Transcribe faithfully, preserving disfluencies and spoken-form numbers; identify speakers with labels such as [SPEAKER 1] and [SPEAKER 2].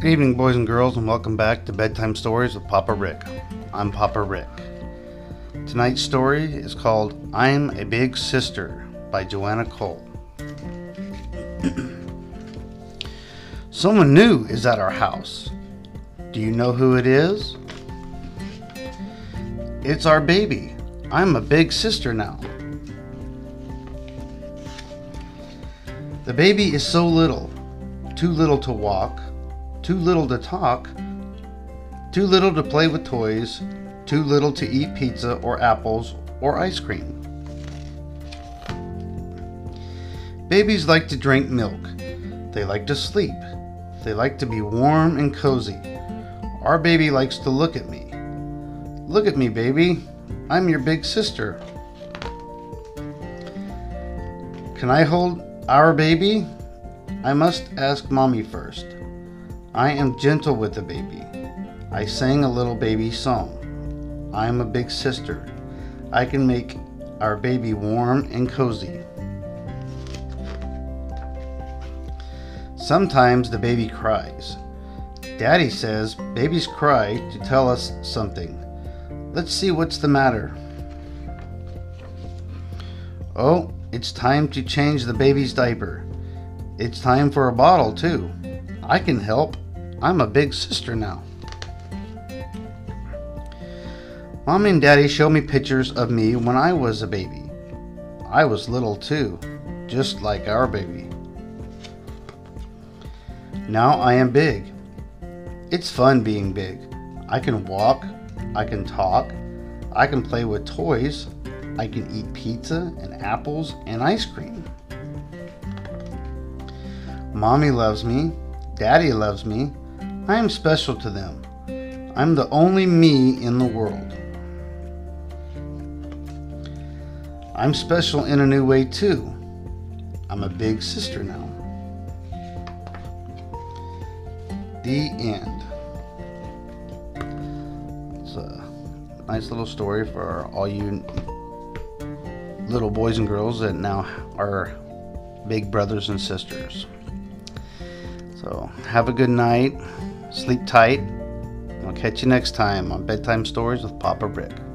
[SPEAKER 1] Good evening, boys and girls, and welcome back to Bedtime Stories with Papa Rick. I'm Papa Rick. Tonight's story is called I'm a Big Sister by Joanna Cole. Someone new is at our house. Do you know who it is? It's our baby. I'm a big sister now. The baby is so little, too little to walk, too little to talk, too little to play with toys, too little to eat pizza or apples or ice cream. Babies like to drink milk. They like to sleep. They like to be warm and cozy. Our baby likes to look at me. Look at me, baby. I'm your big sister. Can I hold our baby? I must ask Mommy first. I am gentle with the baby. I sang a little baby song. I am a big sister. I can make our baby warm and cozy. Sometimes the baby cries. Daddy says babies cry to tell us something. Let's see what's the matter. Oh, it's time to change the baby's diaper. It's time for a bottle too. I can help. I'm a big sister now. Mom and Daddy show me pictures of me when I was a baby. I was little too, just like our baby. Now I am big. It's fun being big. I can walk, I can talk, I can play with toys, I can eat pizza and apples and ice cream. Mommy loves me, Daddy loves me. I am special to them. I'm the only me in the world. I'm special in a new way too. I'm a big sister now. The end. It's a nice little story for all you little boys and girls that now are big brothers and sisters. So have a good night. Sleep tight. I'll catch you next time on Bedtime Stories with Papa Rick.